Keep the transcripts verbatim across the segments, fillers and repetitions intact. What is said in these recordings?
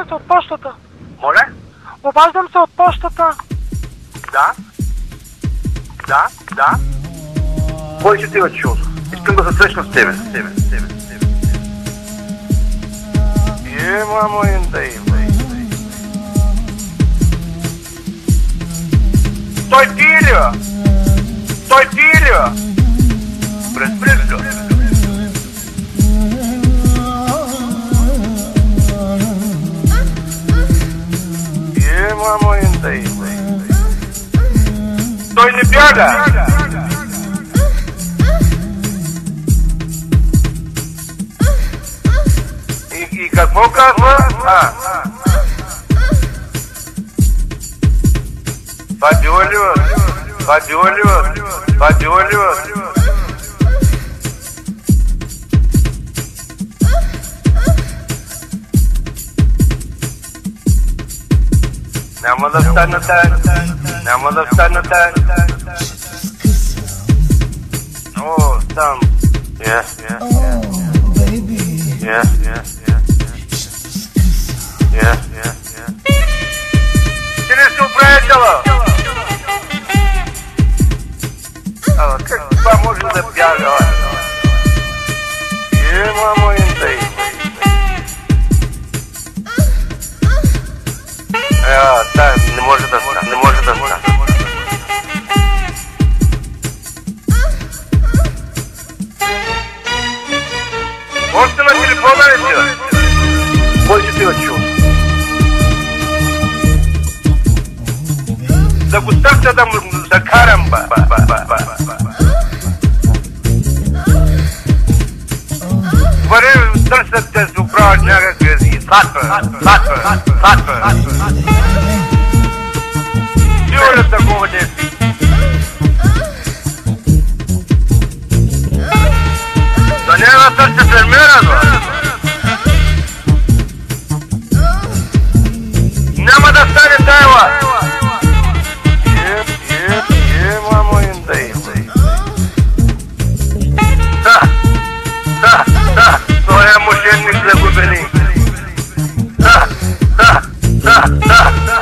се от пощата. Моля? Обаждам се от пощата. Да? Да? Да? Кой ще ти е чул? Искам да се срещна с тебе. С тебе, с тебе, с тебе. Е, мамо, инда, инда, инда. Той ти ли, бе? Той ти ли, бе? През близко. Е, мамо, инда, инда. Той не бяга. И, и какво казва? А. Това било ли, бе? Това било ли, бе? Това било ли, бе? Няма да стана тая. Няма да стана тая. О, там. Yeah, yeah, yeah. Yeah, yeah, yeah. Yeah, yeah, yeah. Ти ли си управителя? Ала, как това може да бяга? Е, мамо, интай. А, да, не може да ста, не може да ста. Още на телефона ли си? Кой ще ти очу? Да го търся да му закарам, ба, ба, ба, ба, ба, ба. Добре, търсят да се оправят някакви и сатва, сатва, сатва. Сигурно такова не е. Да не е да търся фермера, бе. Няма да стане тайла. Е, е, е, мамо, индай. Да, да, да, той е мошенник за губени. Да, да, да, да, да.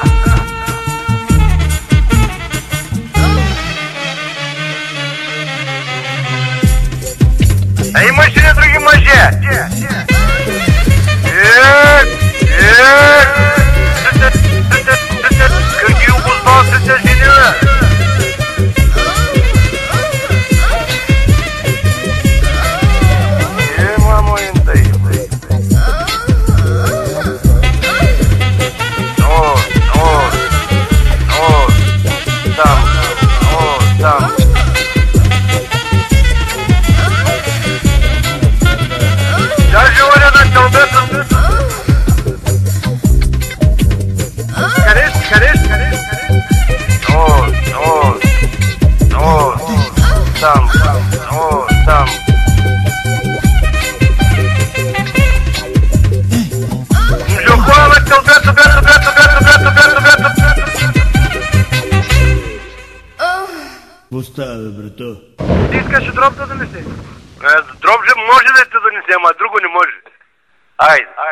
А имаш ли други мъже? Еее, еее, как ги обозвал се тя жени, бе? Е, мамо, индай. О, о, о, там, о, там. Я живоря на кълбета. Къде си, къде си, къде си? О, о, о, там, о, там. Живоря на кълбета, бета, бета, бета, бета, бета, бета. Какво става, бе, брато? Ти искаш дроб да донеси? Дроб може да те донесе, ама друго не може. Айде.